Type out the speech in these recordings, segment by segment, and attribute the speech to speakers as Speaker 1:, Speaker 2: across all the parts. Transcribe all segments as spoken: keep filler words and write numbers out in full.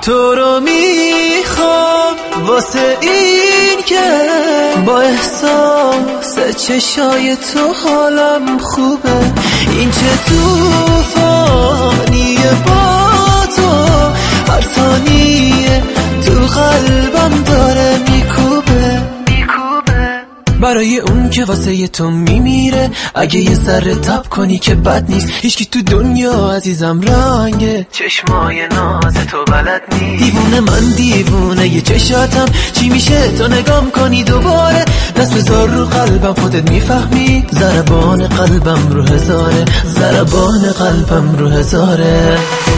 Speaker 1: تو رو میخوام واسه این که با احساس چشای تو حالم خوبه. این چه توفانیه با تو، هر ثانیه تو قلبم داره میکوبه. برای اون که واسه تو میمیره، اگه یه سر تب کنی که بد نیست. هیچکی تو دنیا عزیزم رنگه چشمای ناز تو بلد نیست. دیوونه من دیوونه یه چشاتم، چی میشه تو نگام کنی دوباره. دست بذار رو قلبم خودت میفهمی، ضربان قلبم رو هزاره، ضربان قلبم رو هزاره.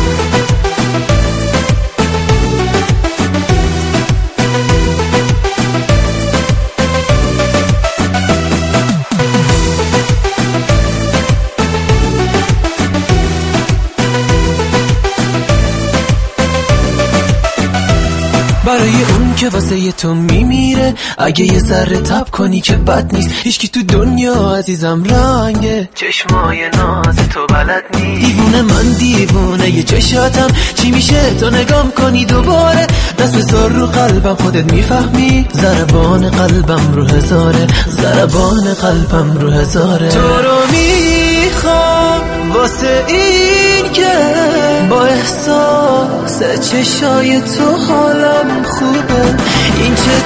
Speaker 1: برای اون که واسه تو میمیره، اگه یه ذره تب کنی که بد نیست. هیچکی تو دنیا عزیزم رنگه چشمای ناز تو بلد نیست. دیوونه من دیوونه یه چشاتم، چی میشه تو نگام کنی دوباره. دست بذار رو قلبم خودت میفهمی، ضربان قلبم رو هزاره، ضربان قلبم رو هزاره. تو رو میخوام واسه این که با احساس چشای تو حالم خوبه. این چه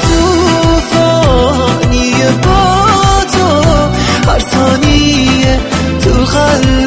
Speaker 1: توفانیه با تو، هر ثانیه تو قلبم